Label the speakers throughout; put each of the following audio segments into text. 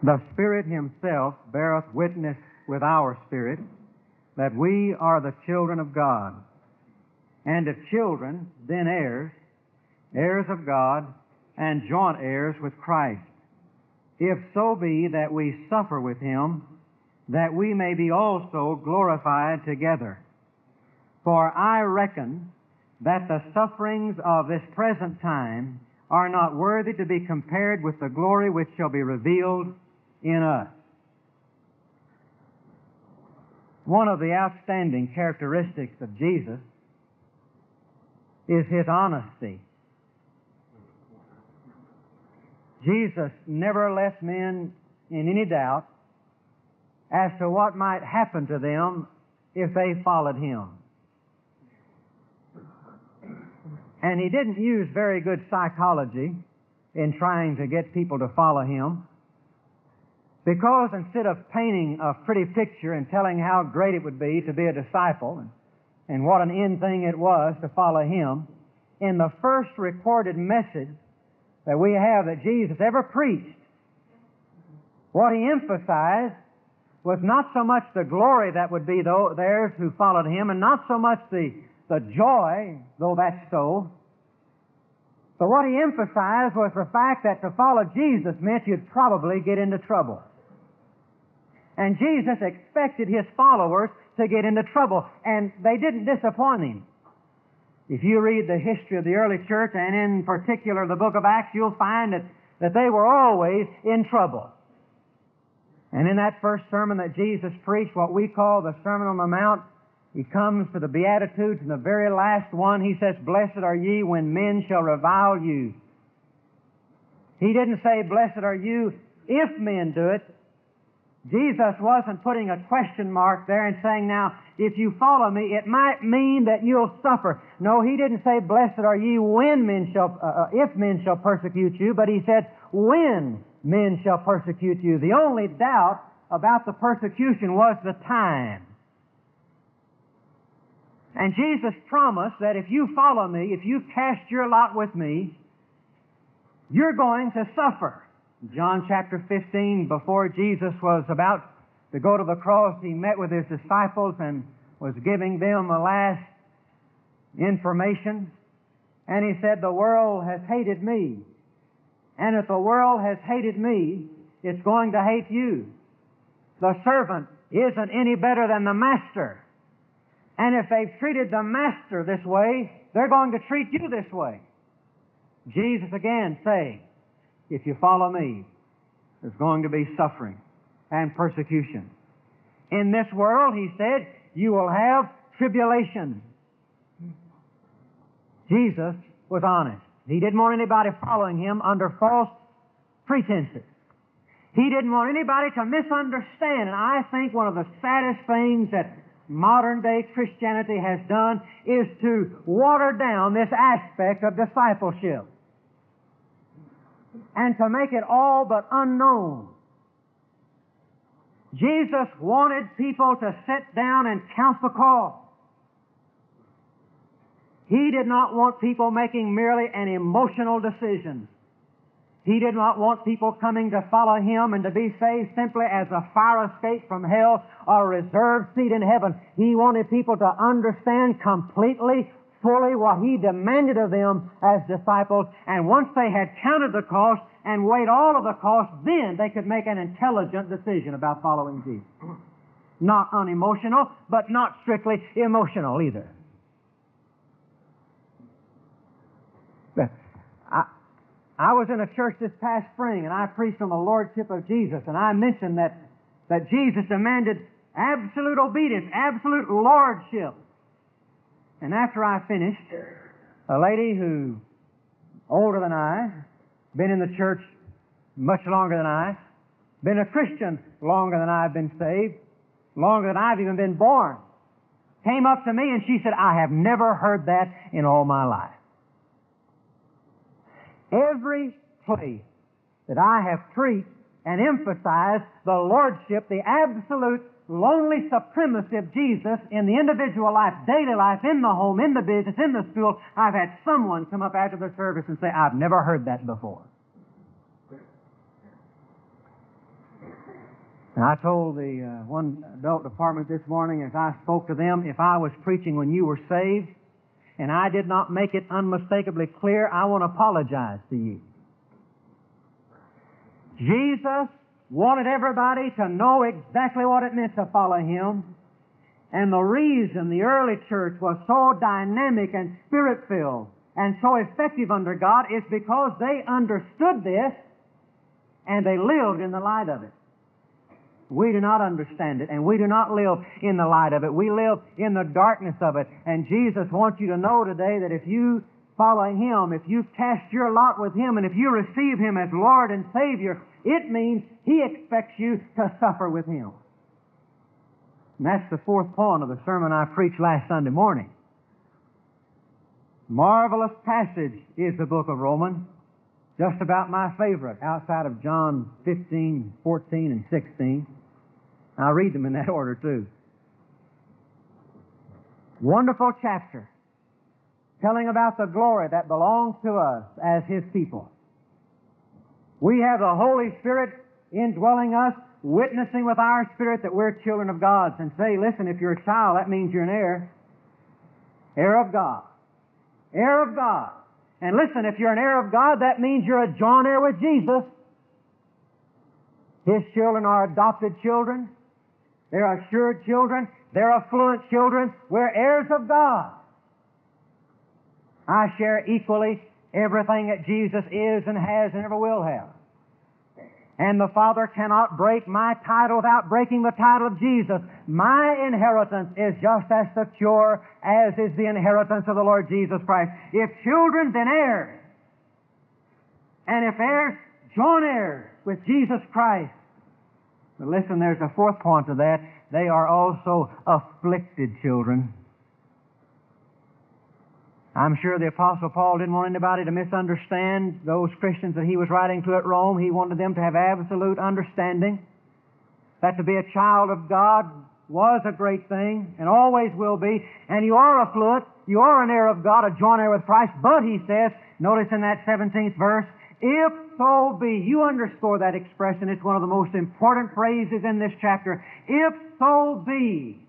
Speaker 1: The Spirit Himself beareth witness with our spirit that we are the children of God. And if children, then heirs, heirs of God, and joint heirs with Christ, if so be that we suffer with Him, that we may be also glorified together. For I reckon that the sufferings of this present time are not worthy to be compared with the glory which shall be revealed in us. One of the outstanding characteristics of Jesus is His honesty. Jesus never left men in any doubt as to what might happen to them if they followed Him. And He didn't use very good psychology in trying to get people to follow Him, because instead of painting a pretty picture and telling how great it would be to be a disciple and what an end thing it was to follow Him, in the first recorded message that we have that Jesus ever preached, what He emphasized was not so much the glory that would be theirs who followed Him, and not so much the joy, though that's so, but what He emphasized was the fact that to follow Jesus meant you'd probably get into trouble. And Jesus expected His followers to get into trouble, and they didn't disappoint Him. If you read the history of the early church, and in particular the book of Acts, you'll find that they were always in trouble. And in that first sermon that Jesus preached, what we call the Sermon on the Mount, He comes to the Beatitudes, and the very last one, He says, "Blessed are ye when men shall revile you." He didn't say, "Blessed are you if men do it." Jesus wasn't putting a question mark there and saying, now, if you follow me, it might mean that you'll suffer. No, He didn't say, "Blessed are ye when men shall, if men shall persecute you," but He said, "when men shall persecute you." The only doubt about the persecution was the time. And Jesus promised that if you follow me, if you cast your lot with me, you're going to suffer. John chapter 15, before Jesus was about to go to the cross, He met with His disciples and was giving them the last information. And He said, "The world has hated me. And if the world has hated me, it's going to hate you. The servant isn't any better than the master. And if they've treated the master this way, they're going to treat you this way." Jesus again saying, if you follow me, there's going to be suffering and persecution. In this world, He said, you will have tribulation. Jesus was honest. He didn't want anybody following Him under false pretenses. He didn't want anybody to misunderstand. And I think one of the saddest things that modern-day Christianity has done is to water down this aspect of discipleship and to make it all but unknown. Jesus wanted people to sit down and count the cost. He did not want people making merely an emotional decision. He did not want people coming to follow Him and to be saved simply as a fire escape from hell or a reserved seat in heaven. He wanted people to understand completely, fully what He demanded of them as disciples, and once they had counted the cost and weighed all of the cost, then they could make an intelligent decision about following Jesus. Not unemotional, but not strictly emotional either. I was in a church this past spring, and I preached on the Lordship of Jesus, and I mentioned that Jesus demanded absolute obedience, absolute lordship. And after I finished, a lady who, older than I, been in the church much longer than I, been a Christian longer than I've been saved, longer than I've even been born, came up to me and she said, "I have never heard that in all my life." Every place that I have preached and emphasized the lordship, the absolute lonely supremacy of Jesus in the individual life, daily life, in the home, in the business, in the school, I've had someone come up after the service and say, "I've never heard that before." And I told the one adult department this morning as I spoke to them, if I was preaching when you were saved and I did not make it unmistakably clear, I want to apologize to you. Jesus wanted everybody to know exactly what it meant to follow Him. And the reason the early church was so dynamic and Spirit-filled and so effective under God is because they understood this and they lived in the light of it. We do not understand it, and we do not live in the light of it. We live in the darkness of it. And Jesus wants you to know today that if you follow Him, if you cast your lot with Him, and if you receive Him as Lord and Savior, it means He expects you to suffer with Him. And that's the fourth point of the sermon I preached last Sunday morning. Marvelous passage is the book of Romans. Just about my favorite, outside of John 15, 14, and 16. I'll read them in that order too. Wonderful chapter, telling about the glory that belongs to us as His people. We have the Holy Spirit indwelling us, witnessing with our spirit that we're children of God. And say, listen, if you're a child, that means you're an heir. Heir of God. Heir of God. And listen, if you're an heir of God, that means you're a joint heir with Jesus. His children are adopted children. They're assured children. They're affluent children. We're heirs of God. I share equally everything that Jesus is and has and ever will have. And the Father cannot break my title without breaking the title of Jesus. My inheritance is just as secure as is the inheritance of the Lord Jesus Christ. If children, then heirs. And if heirs, joint heirs with Jesus Christ. But listen, there's a fourth point to that. They are also afflicted children. I'm sure the Apostle Paul didn't want anybody to misunderstand those Christians that he was writing to at Rome. He wanted them to have absolute understanding that to be a child of God was a great thing and always will be. And you are affluent, you are an heir of God, a joint heir with Christ. But, he says, notice in that 17th verse, if so be, you underscore that expression, it's one of the most important phrases in this chapter. If so be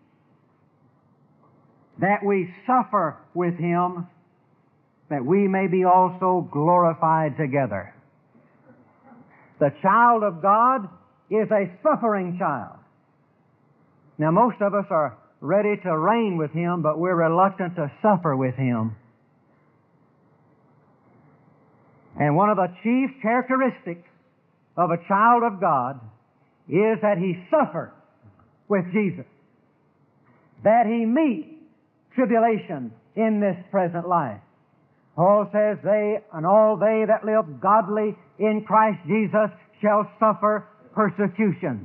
Speaker 1: that we suffer with Him, that we may be also glorified together. The child of God is a suffering child. Now, most of us are ready to reign with Him, but we're reluctant to suffer with Him. And one of the chief characteristics of a child of God is that he suffers with Jesus, that he meets tribulation in this present life. Paul says, they and all they that live godly in Christ Jesus shall suffer persecution.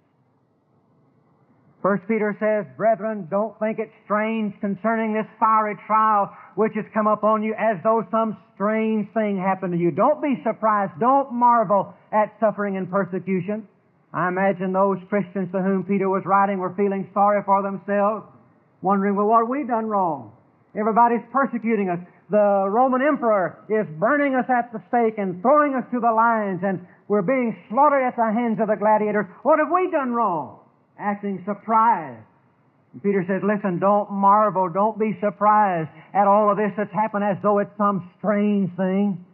Speaker 1: 1 Peter says, brethren, don't think it strange concerning this fiery trial which has come upon you as though some strange thing happened to you. Don't be surprised. Don't marvel at suffering and persecution. I imagine those Christians to whom Peter was writing were feeling sorry for themselves, wondering, well, what have we done wrong? Everybody's persecuting us. The Roman emperor is burning us at the stake and throwing us to the lions, and we're being slaughtered at the hands of the gladiators. What have we done wrong? Acting surprised. And Peter says, listen, don't marvel, don't be surprised at all of this that's happened as though it's some strange thing.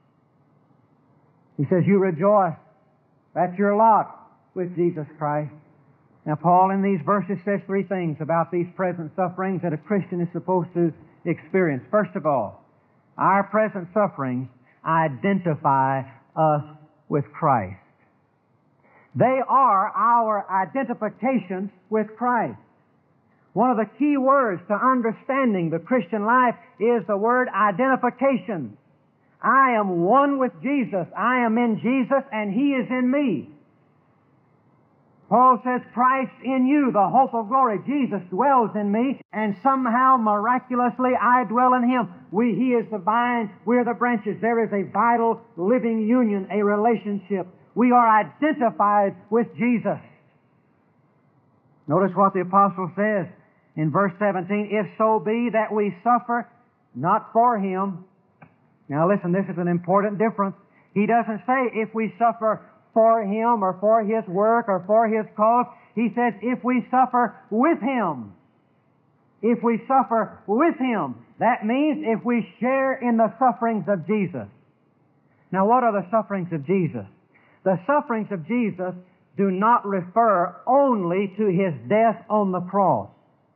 Speaker 1: He says, you rejoice. That's your lot with Jesus Christ. Now, Paul in these verses says three things about these present sufferings that a Christian is supposed to experience. First of all, our present sufferings identify us with Christ. They are our identifications with Christ. One of the key words to understanding the Christian life is the word identification. I am one with Jesus. I am in Jesus and He is in me. Paul says, Christ in you, the hope of glory. Jesus dwells in me, and somehow, miraculously, I dwell in Him. He is the vine, we're the branches. There is a vital, living union, a relationship. We are identified with Jesus. Notice what the Apostle says in verse 17, if so be that we suffer not for Him. Now listen, this is an important difference. He doesn't say if we suffer for Him or for His work or for His cause. He says, if we suffer with Him, if we suffer with Him, that means if we share in the sufferings of Jesus. Now, what are the sufferings of Jesus? The sufferings of Jesus do not refer only to His death on the cross.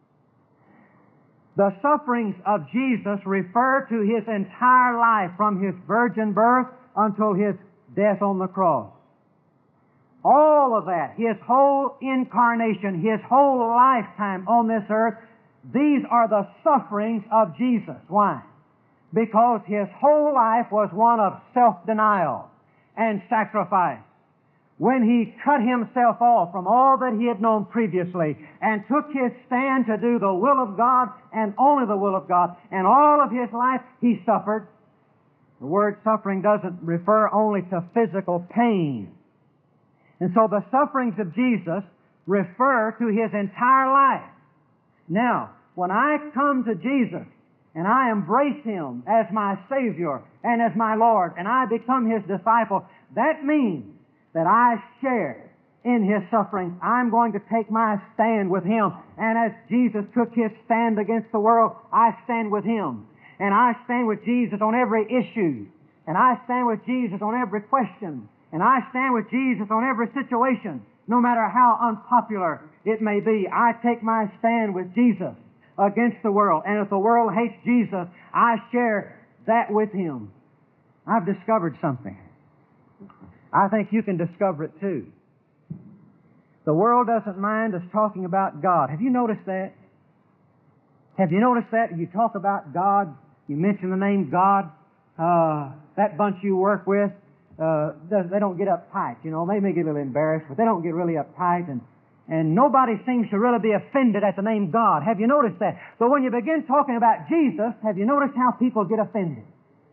Speaker 1: The sufferings of Jesus refer to His entire life, from His virgin birth until His death on the cross. All of that, His whole incarnation, His whole lifetime on this earth, these are the sufferings of Jesus. Why? Because His whole life was one of self-denial and sacrifice. When He cut Himself off from all that He had known previously and took His stand to do the will of God and only the will of God, and all of His life He suffered. The word suffering doesn't refer only to physical pain. And so the sufferings of Jesus refer to His entire life. Now, when I come to Jesus and I embrace Him as my Savior and as my Lord, and I become His disciple, that means that I share in His sufferings. I'm going to take my stand with Him. And as Jesus took His stand against the world, I stand with Him. And I stand with Jesus on every issue. And I stand with Jesus on every question. And I stand with Jesus on every situation. No matter how unpopular it may be, I take my stand with Jesus against the world. And if the world hates Jesus, I share that with Him. I've discovered something. I think you can discover it too. The world doesn't mind us talking about God. Have you noticed that? Have you noticed that? You talk about God, you mention the name God, that bunch you work with, they don't get uptight. You know, they may get a little embarrassed, but they don't get really uptight, and nobody seems to really be offended at the name God. Have you noticed that? But when you begin talking about Jesus, have you noticed how people get offended?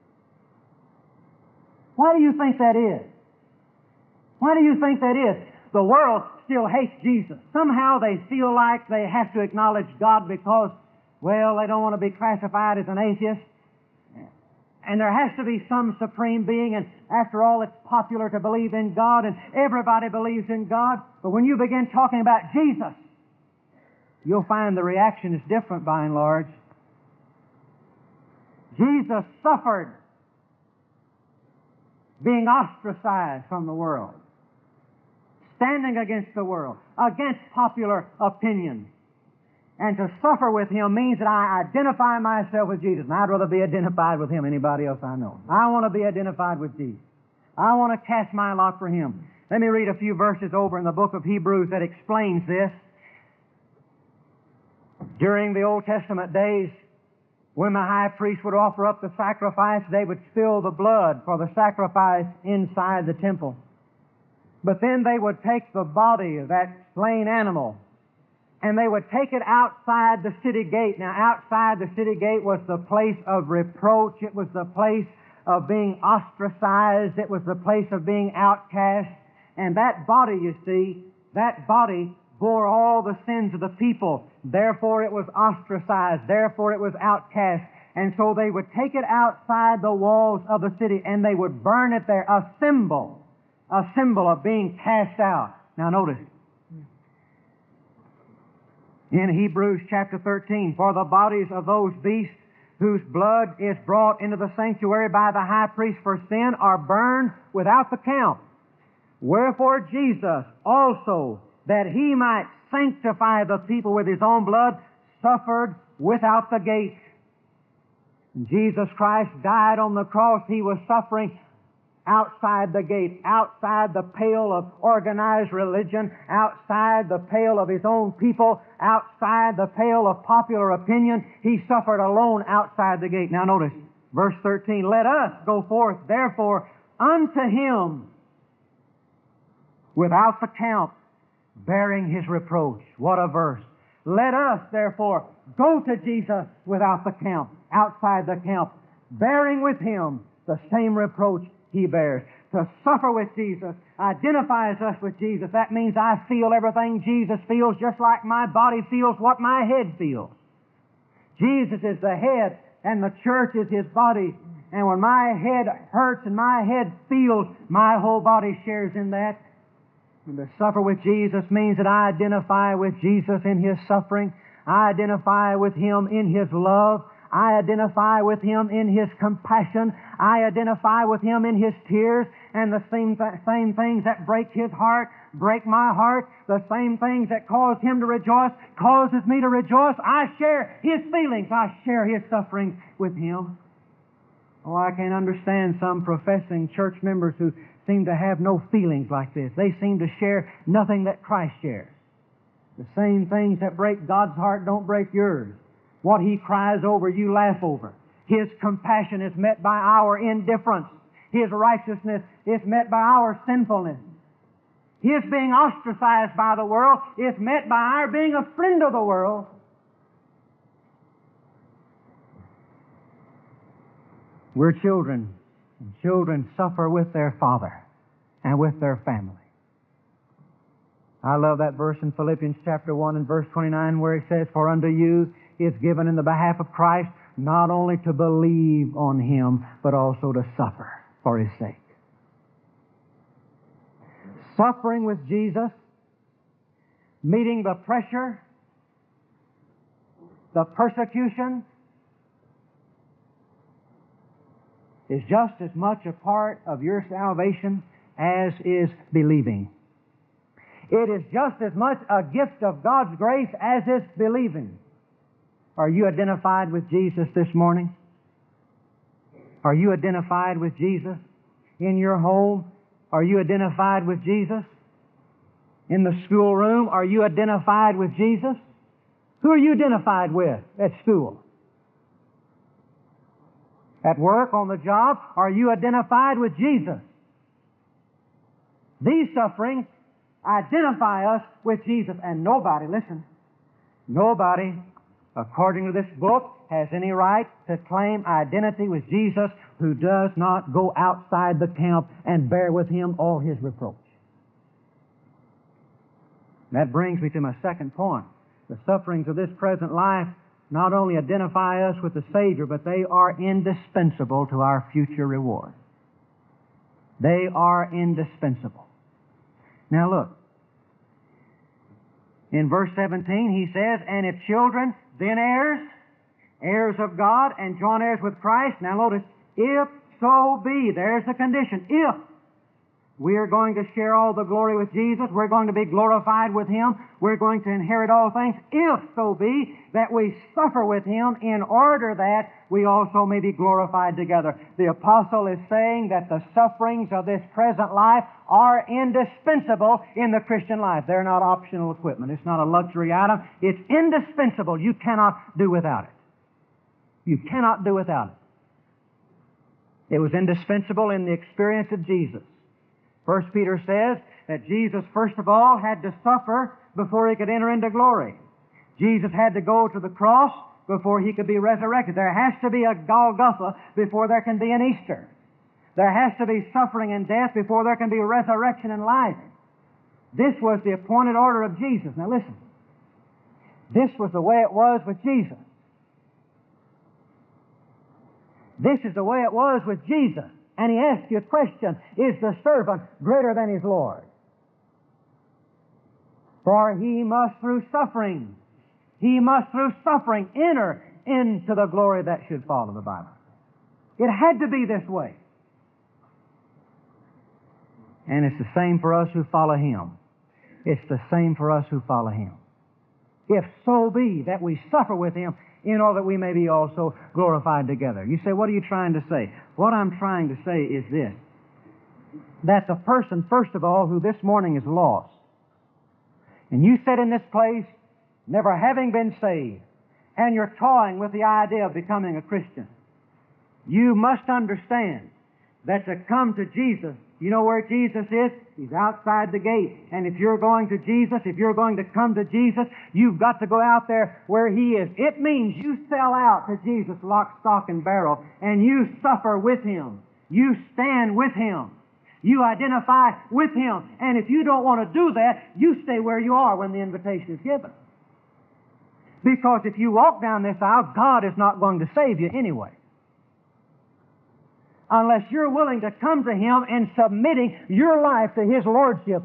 Speaker 1: Why do you think that is? Why do you think that is? The world still hates Jesus. Somehow they feel like they have to acknowledge God because, well, they don't want to be classified as an atheist. And there has to be some supreme being, and after all, it's popular to believe in God, and everybody believes in God. But when you begin talking about Jesus, you'll find the reaction is different by and large. Jesus suffered being ostracized from the world, standing against the world, against popular opinion. And to suffer with Him means that I identify myself with Jesus. And I'd rather be identified with Him than anybody else I know. I want to be identified with Jesus. I want to cast my lot for Him. Let me read a few verses over in the book of Hebrews that explains this. During the Old Testament days, when the high priest would offer up the sacrifice, they would spill the blood for the sacrifice inside the temple. But then they would take the body of that slain animal and they would take it outside the city gate. Now, outside the city gate was the place of reproach. It was the place of being ostracized. It was the place of being outcast. And that body, you see, that body bore all the sins of the people. Therefore, it was ostracized. Therefore, it was outcast. And so they would take it outside the walls of the city and they would burn it there, a symbol of being cast out. Now, notice, in Hebrews chapter 13, for the bodies of those beasts whose blood is brought into the sanctuary by the high priest for sin are burned without the count. Wherefore Jesus also, that He might sanctify the people with His own blood, suffered without the gate. Jesus Christ died on the cross. He was suffering outside the gate, outside the pale of organized religion, outside the pale of His own people, outside the pale of popular opinion. He suffered alone outside the gate. Now notice, verse 13, let us go forth, therefore, unto Him without the count, bearing His reproach. What a verse. Let us, therefore, go to Jesus without the count, outside the count, bearing with Him the same reproach He bears. To suffer with Jesus identifies us with Jesus. That means I feel everything Jesus feels, just like my body feels what my head feels. Jesus is the head, and the church is His body. And when my head hurts and my head feels, my whole body shares in that. And to suffer with Jesus means that I identify with Jesus in His suffering. I identify with Him in His love. I identify with Him in His compassion. I identify with Him in His tears. And the same things that break His heart break my heart. The same things that cause Him to rejoice causes me to rejoice. I share His feelings. I share His suffering with Him. Oh, I can't understand some professing church members who seem to have no feelings like this. They seem to share nothing that Christ shares. The same things that break God's heart don't break yours. What He cries over, you laugh over. His compassion is met by our indifference. His righteousness is met by our sinfulness. His being ostracized by the world is met by our being a friend of the world. We're children, and children suffer with their father and with their family. I love that verse in Philippians chapter 1 and verse 29 where it says, "For unto you is given in the behalf of Christ not only to believe on Him, but also to suffer for His sake." Suffering with Jesus, meeting the pressure, the persecution, is just as much a part of your salvation as is believing. It is just as much a gift of God's grace as is believing. Are you identified with Jesus this morning? Are you identified with Jesus? In your home, are you identified with Jesus? In the schoolroom, are you identified with Jesus? Who are you identified with at school? At work, on the job, are you identified with Jesus? These sufferings identify us with Jesus. And nobody, listen, nobody, according to this book, has any right to claim identity with Jesus who does not go outside the camp and bear with Him all His reproach. That brings me to my second point. The sufferings of this present life not only identify us with the Savior, but they are indispensable to our future reward. They are indispensable. Now look, in verse 17 he says, "And if children, then heirs, heirs of God, and joint heirs with Christ." Now notice, if so be, there's the condition, if we are going to share all the glory with Jesus, we're going to be glorified with Him, we're going to inherit all things, if so be that we suffer with Him in order that we also may be glorified together. The apostle is saying that the sufferings of this present life are indispensable in the Christian life. They're not optional equipment. It's not a luxury item. It's indispensable. You cannot do without it. You cannot do without it. It was indispensable in the experience of Jesus. 1 Peter says that Jesus, first of all, had to suffer before He could enter into glory. Jesus had to go to the cross before He could be resurrected. There has to be a Golgotha before there can be an Easter. There has to be suffering and death before there can be resurrection and life. This was the appointed order of Jesus. Now listen. This was the way it was with Jesus. This is the way it was with Jesus. And He asks you a question, is the servant greater than his Lord? For he must through suffering enter into the glory that should follow, the Bible. It had to be this way. And it's the same for us who follow Him. It's the same for us who follow Him. If so be that we suffer with Him in order that we may be also glorified together. You say, what are you trying to say? What I'm trying to say is this, that the person, first of all, who this morning is lost, and you sit in this place never having been saved, and you're toying with the idea of becoming a Christian, you must understand that to come to Jesus, you know where Jesus is? He's outside the gate. And if you're going to Jesus, if you're going to come to Jesus, you've got to go out there where He is. It means you sell out to Jesus lock, stock, and barrel, and you suffer with Him. You stand with Him. You identify with Him. And if you don't want to do that, you stay where you are when the invitation is given. Because if you walk down this aisle, God is not going to save you anyway. Unless you're willing to come to Him and submitting your life to His Lordship.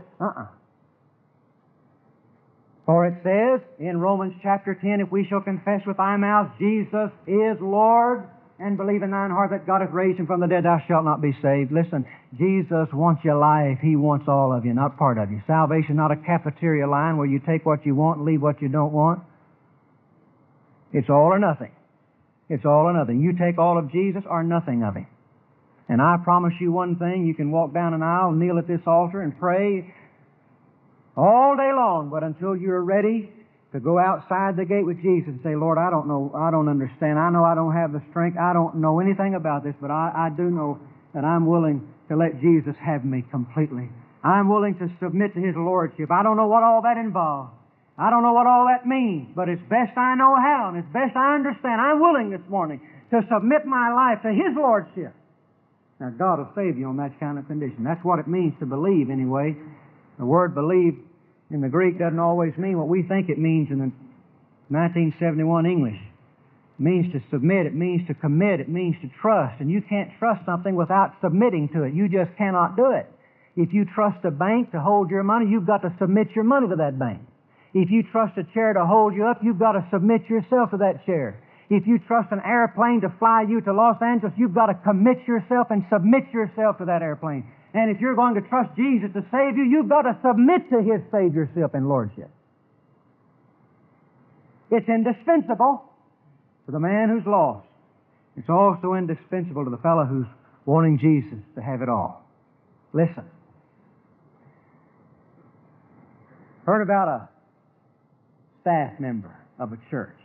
Speaker 1: For it says in Romans chapter 10, if we shall confess with thy mouth Jesus is Lord, and believe in thine heart that God hath raised Him from the dead, thou shalt not be saved. Listen, Jesus wants your life. He wants all of you, not part of you. Salvation not a cafeteria line where you take what you want and leave what you don't want. It's all or nothing. It's all or nothing. You take all of Jesus or nothing of Him. And I promise you one thing, you can walk down an aisle, kneel at this altar and pray all day long, but until you're ready to go outside the gate with Jesus and say, Lord, I don't know, I don't understand, I know I don't have the strength, I don't know anything about this, but I do know that I'm willing to let Jesus have me completely. I'm willing to submit to His Lordship. I don't know what all that involves. I don't know what all that means, but it's best I know how, and it's best I understand. I'm willing this morning to submit my life to His Lordship. Now, God will save you on that kind of condition. That's what it means to believe, anyway. The word believe in the Greek doesn't always mean what we think it means in the 1971 English. It means to submit. It means to commit. It means to trust. And you can't trust something without submitting to it. You just cannot do it. If you trust a bank to hold your money, you've got to submit your money to that bank. If you trust a chair to hold you up, you've got to submit yourself to that chair. If you trust an airplane to fly you to Los Angeles, you've got to commit yourself and submit yourself to that airplane. And if you're going to trust Jesus to save you, you've got to submit to His Saviorship and Lordship. It's indispensable for the man who's lost. It's also indispensable to the fellow who's wanting Jesus to have it all. Listen. Heard about a staff member of a church.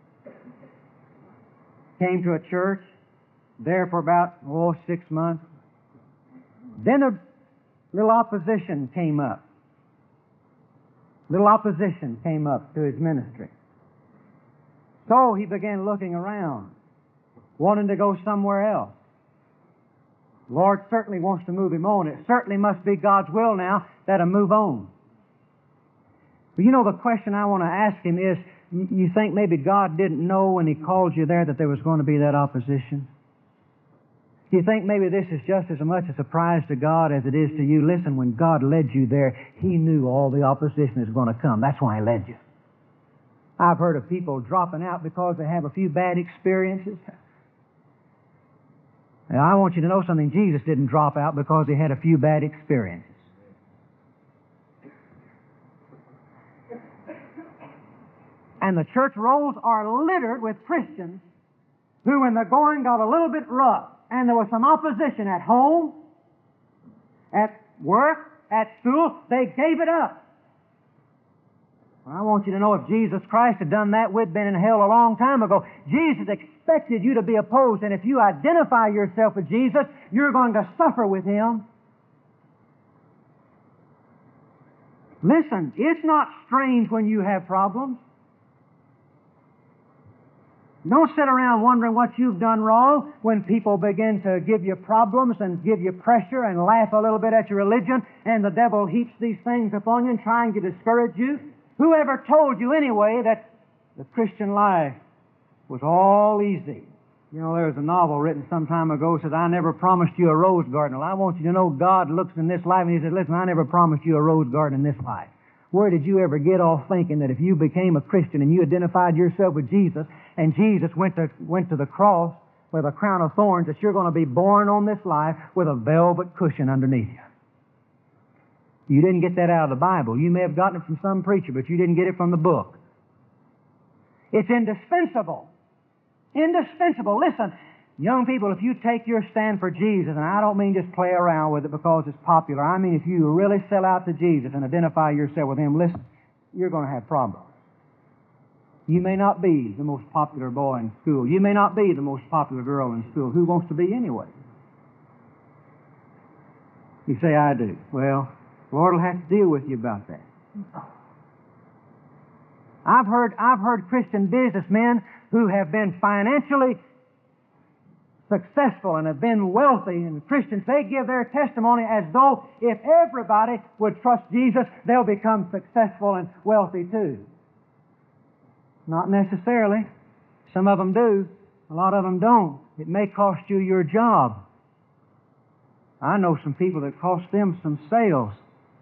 Speaker 1: Came to a church, there for about, 6 months. Then a little opposition came up. Little opposition came up to his ministry. So he began looking around, wanting to go somewhere else. The Lord certainly wants to move him on. It certainly must be God's will now that I move on. But you know, the question I want to ask him is, you think maybe God didn't know when He called you there that there was going to be that opposition? Do you think maybe this is just as much a surprise to God as it is to you? Listen, when God led you there, He knew all the opposition was going to come. That's why He led you. I've heard of people dropping out because they have a few bad experiences. Now, I want you to know something. Jesus didn't drop out because He had a few bad experiences. And the church rolls are littered with Christians who, when the going got a little bit rough, and there was some opposition at home, at work, at school, they gave it up. Well, I want you to know, if Jesus Christ had done that, we'd been in hell a long time ago. Jesus expected you to be opposed, and if you identify yourself with Jesus, you're going to suffer with Him. Listen, it's not strange when you have problems. Don't sit around wondering what you've done wrong when people begin to give you problems and give you pressure and laugh a little bit at your religion, and the devil heaps these things upon you and trying to discourage you. Whoever told you anyway that the Christian life was all easy? You know, there was a novel written some time ago that said, I never promised you a rose garden. Well, I want you to know God looks in this life and He said, listen, I never promised you a rose garden in this life. Where did you ever get off thinking that if you became a Christian and you identified yourself with Jesus, and Jesus went to the cross with a crown of thorns, that you're going to be born on this life with a velvet cushion underneath you? You didn't get that out of the Bible. You may have gotten it from some preacher, but you didn't get it from the book. It's indispensable. Indispensable. Listen, young people, if you take your stand for Jesus, and I don't mean just play around with it because it's popular. I mean if you really sell out to Jesus and identify yourself with Him, listen, you're going to have problems. You may not be the most popular boy in school. You may not be the most popular girl in school. Who wants to be anyway? You say, I do. Well, the Lord will have to deal with you about that. I've heard Christian businessmen who have been financially successful and have been wealthy, and Christians, they give their testimony as though if everybody would trust Jesus, they'll become successful and wealthy too. Not necessarily. Some of them do. A lot of them don't. It may cost you your job. I know some people that cost them some sales.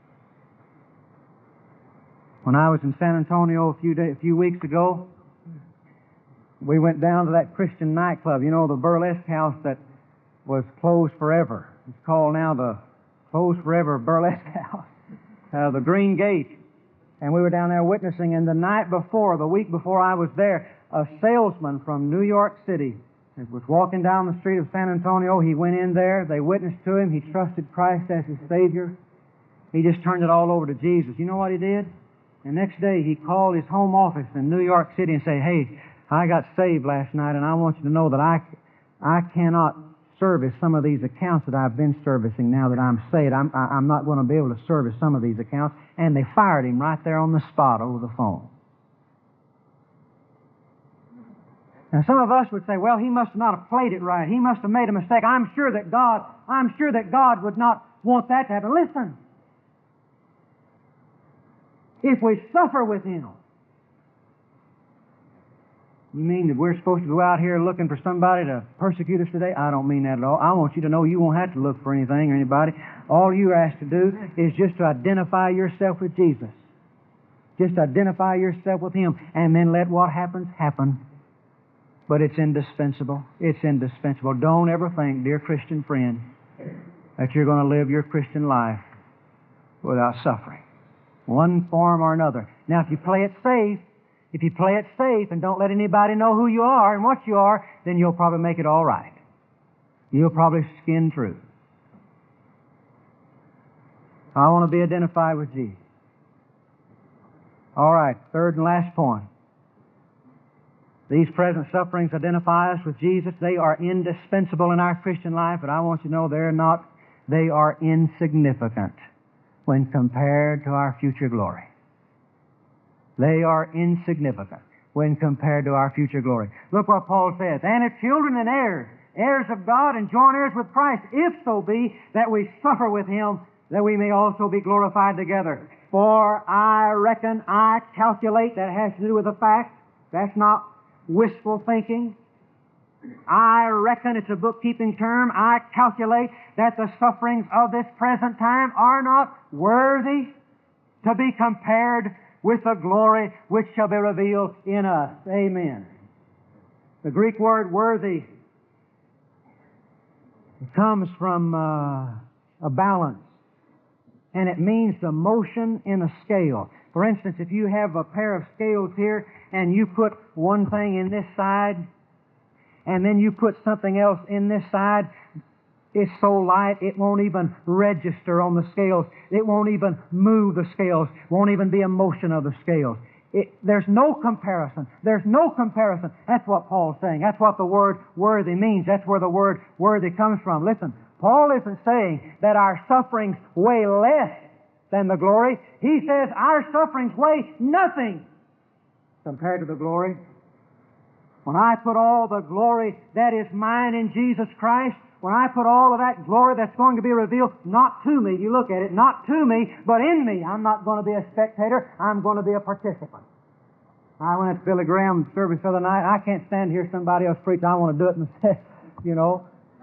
Speaker 1: When I was in San Antonio a few weeks ago, we went down to that Christian nightclub, you know, the burlesque house that was closed forever. It's called now the Closed Forever Burlesque House, the Green Gate. And we were down there witnessing, and the week before I was there, a salesman from New York City was walking down the street of San Antonio. He went in there. They witnessed to him. He trusted Christ as his Savior. He just turned it all over to Jesus. You know what he did? The next day, he called his home office in New York City and said, "Hey, I got saved last night, and I want you to know that I cannot service some of these accounts that I've been servicing now that I'm saved. I'm not going to be able to service some of these accounts." And they fired him right there on the spot over the phone. Now, some of us would say, "Well, he must not have played it right. He must have made a mistake. I'm sure that God would not want that to happen." Listen. If we suffer with Him, you mean that we're supposed to go out here looking for somebody to persecute us today? I don't mean that at all. I want you to know you won't have to look for anything or anybody. All you're asked to do is just to identify yourself with Jesus. Just identify yourself with Him, and then let what happens happen. But it's indispensable. It's indispensable. Don't ever think, dear Christian friend, that you're going to live your Christian life without suffering, one form or another. Now, if you play it safe and don't let anybody know who you are and what you are, then you'll probably make it all right. You'll probably skin through. I want to be identified with Jesus. All right, third and last point. These present sufferings identify us with Jesus. They are indispensable in our Christian life, but I want you to know they are insignificant when compared to our future glory. They are insignificant when compared to our future glory. Look what Paul says, "And if children and heirs, heirs of God and joint heirs with Christ, if so be that we suffer with Him, that we may also be glorified together. For I calculate," that has to do with the fact, that's not wishful thinking. I reckon, it's a bookkeeping term, I calculate that the sufferings of this present time are not worthy to be compared with the glory which shall be revealed in us. Amen. The Greek word worthy comes from a balance, and it means the motion in a scale. For instance, if you have a pair of scales here and you put one thing in this side and then you put something else in this side, it's so light it won't even register on the scales. It won't even move the scales. Won't even be a motion of the scales. There's no comparison. There's no comparison. That's what Paul's saying. That's what the word worthy means. That's where the word worthy comes from. Listen, Paul isn't saying that our sufferings weigh less than the glory. He says our sufferings weigh nothing compared to the glory. When I put all the glory that is mine in Jesus Christ, when I put all of that glory that's going to be revealed, not to me, you look at it, not to me, but in me, I'm not going to be a spectator, I'm going to be a participant. I went to Billy Graham's service the other night. I can't stand to hear somebody else preach. I want to do it myself, you know.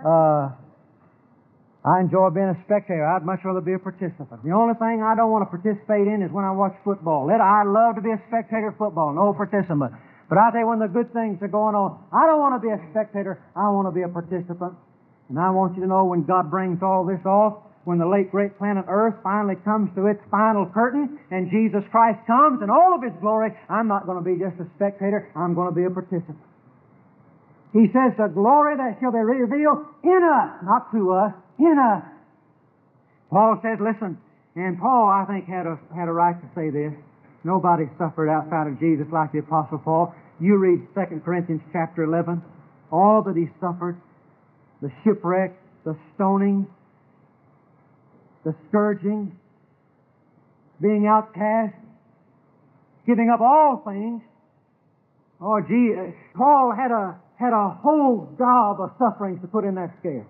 Speaker 1: I enjoy being a spectator. I'd much rather be a participant. The only thing I don't want to participate in is when I watch football. I love to be a spectator of football, no participant. But I tell you, when the good things are going on, I don't want to be a spectator. I want to be a participant. And I want you to know, when God brings all this off, when the late great planet Earth finally comes to its final curtain and Jesus Christ comes in all of His glory, I'm not going to be just a spectator. I'm going to be a participant. He says the glory that shall be revealed in us, not to us, in us. Paul says, listen, and Paul, I think, had a right to say this. Nobody suffered outside of Jesus like the Apostle Paul. You read 2 Corinthians chapter 11, all that he suffered, the shipwreck, the stoning, the scourging, being outcast, giving up all things. Oh, gee, Paul had a whole gob of sufferings to put in that scale.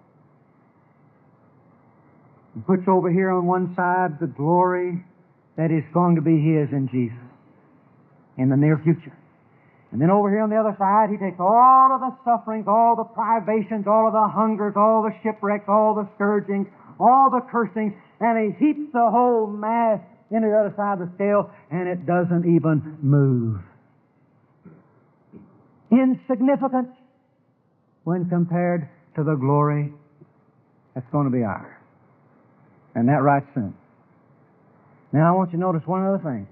Speaker 1: He puts over here on one side the glory that is going to be his in Jesus in the near future. And then over here on the other side, He takes all of the sufferings, all the privations, all of the hungers, all the shipwrecks, all the scourgings, all the cursings, and He heaps the whole mass into the other side of the scale, and it doesn't even move. Insignificant when compared to the glory that's going to be ours. And that right soon. Now I want you to notice one other thing.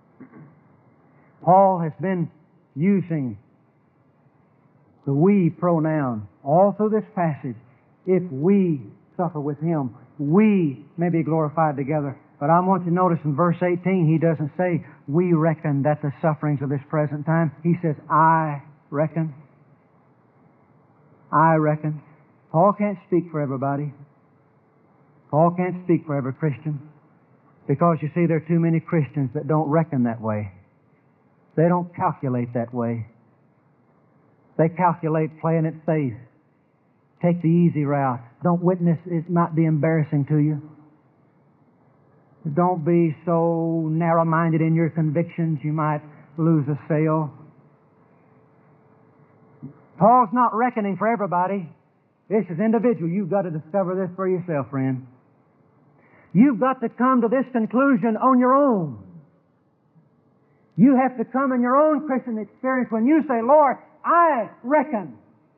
Speaker 1: Paul has been using the we pronoun all through this passage. If we suffer with Him, we may be glorified together. But I want you to notice in verse 18, he doesn't say, we reckon that the sufferings of this present time. He says, I reckon. I reckon. Paul can't speak for everybody. Paul can't speak for every Christian. Because, you see, there are too many Christians that don't reckon that way. They don't calculate that way. They calculate playing it safe. Take the easy route. Don't witness. It might be embarrassing to you. Don't be so narrow-minded in your convictions you might lose a sale. Paul's not reckoning for everybody. This is individual. You've got to discover this for yourself, friend. You've got to come to this conclusion on your own. You have to come in your own Christian experience when you say, Lord, I reckon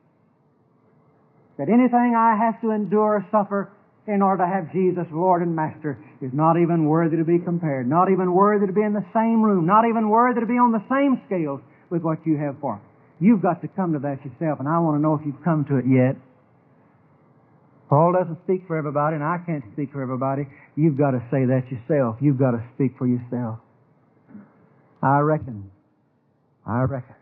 Speaker 1: that anything I have to endure or suffer in order to have Jesus Lord and Master is not even worthy to be compared, not even worthy to be in the same room, not even worthy to be on the same scales with what you have for me. You've got to come to that yourself, and I want to know if you've come to it yet. Paul doesn't speak for everybody, and I can't speak for everybody. You've got to say that yourself. You've got to speak for yourself. I reckon. I reckon.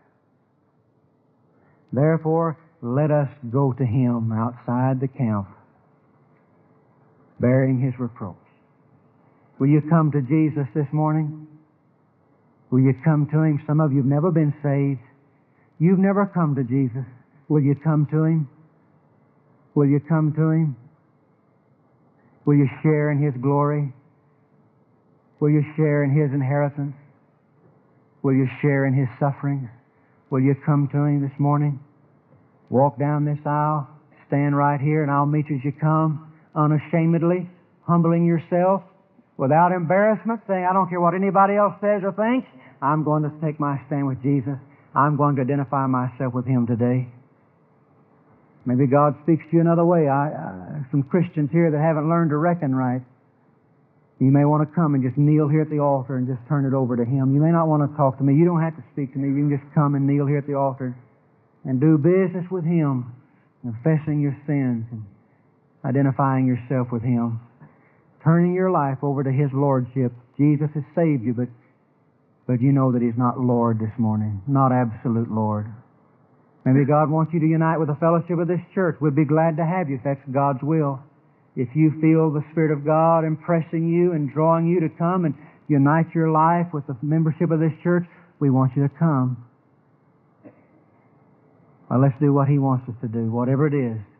Speaker 1: Therefore, let us go to Him outside the camp, bearing His reproach. Will you come to Jesus this morning? Will you come to Him? Some of you have never been saved. You've never come to Jesus. Will you come to Him? Will you come to Him? Will you share in His glory? Will you share in His inheritance? Will you share in His sufferings? Will you come to Him this morning? Walk down this aisle, stand right here, and I'll meet you as you come, unashamedly, humbling yourself, without embarrassment, saying, I don't care what anybody else says or thinks, I'm going to take my stand with Jesus. I'm going to identify myself with Him today. Maybe God speaks to you another way. Some Christians here that haven't learned to reckon right. You may want to come and just kneel here at the altar and just turn it over to Him. You may not want to talk to me. You don't have to speak to me. You can just come and kneel here at the altar and do business with Him, confessing your sins and identifying yourself with Him, turning your life over to His Lordship. Jesus has saved you, but you know that He's not Lord this morning, not absolute Lord. Maybe God wants you to unite with the fellowship of this church. We'd be glad to have you if that's God's will. If you feel the Spirit of God impressing you and drawing you to come and unite your life with the membership of this church, we want you to come. Well, let's do what He wants us to do, whatever it is.